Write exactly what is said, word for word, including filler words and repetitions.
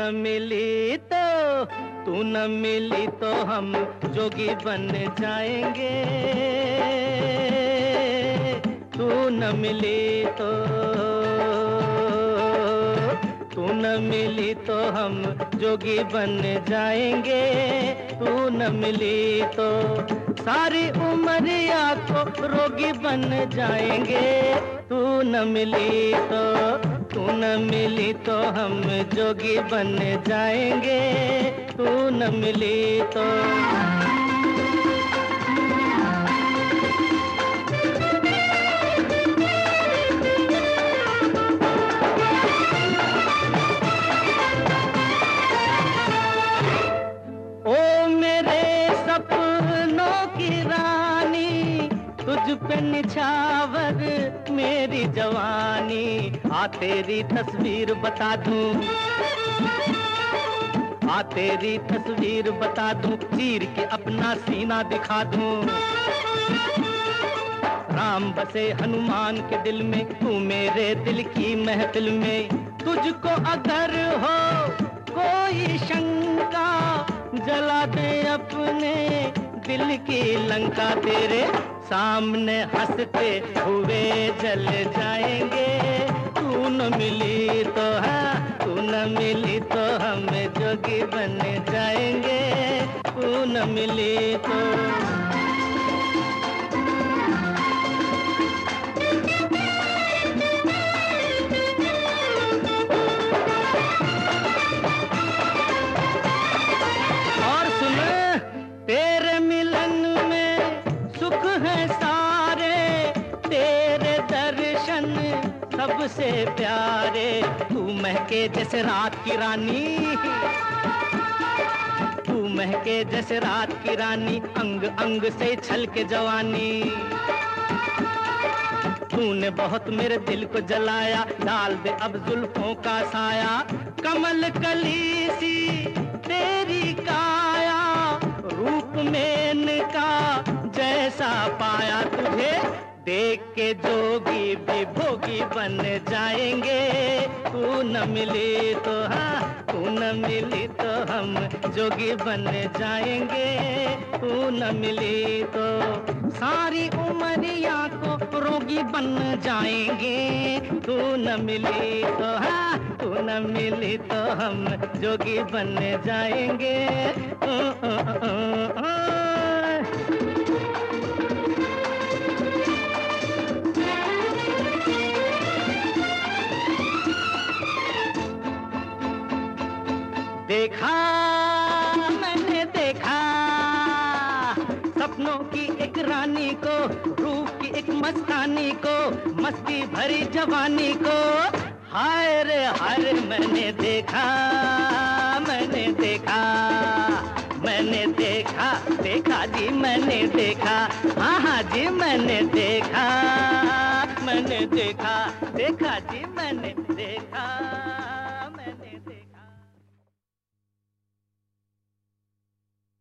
न मिली तो तू न मिली तो हम जोगी बन जाएंगे। तू न मिली तो तू न मिली तो हम जोगी बन जाएंगे। तू न मिली तो सारी उमरिया को रोगी बन जाएंगे। तू न मिली तो तू न मिली तो हम जोगी बन जाएंगे। तू न मिली तो तुझ पे निछावर मेरी जवानी। आ तेरी तस्वीर बता दूं, आ तेरी तस्वीर बता दूं, चीर के अपना सीना दिखा दूं। राम बसे हनुमान के दिल में, तू मेरे दिल की महफिल में। तुझको अगर हो कोई शंका, जला दे अपने दिल की लंका। तेरे सामने हंसते हुए जल जाएंगे। तू न मिली तो हाँ, तू न मिली तो हम जोगी बन जाएंगे। तू न मिली तो और सुन, तेरे मिलन में सुख है सारे, तेरे दर्शन सबसे प्यारे। तू महके जैसे रात की रानी, तू महके जैसे रात की रानी, अंग अंग से छलके जवानी। तूने बहुत मेरे दिल को जलाया, डाल दे अब जुल्फों का साया। कमल कली सी तेरी काया, रूप में इनका जैसा पाया। तुझे देख के जोगी भी भोगी बन जाएंगे। तू न मिली तो हाँ, तू न मिली तो हम जोगी बन जाएंगे। तू न मिली तो सारी उमरिया को रोगी बन जाएंगे। तू न मिली तो हाँ, तू न मिली तो हम जोगी बन जाएंगे। ओ, ओ, ओ, ओ, ओ। देखा मैंने देखा सपनों की एक रानी को, रूप की एक मस्तानी को, मस्ती भरी जवानी को। हाय रे हाय रे मैंने देखा, मैंने देखा, मैंने देखा, देखा जी मैंने देखा। हाँ हाँ जी मैंने देखा, मैंने देखा, देखा जी मैंने देखा।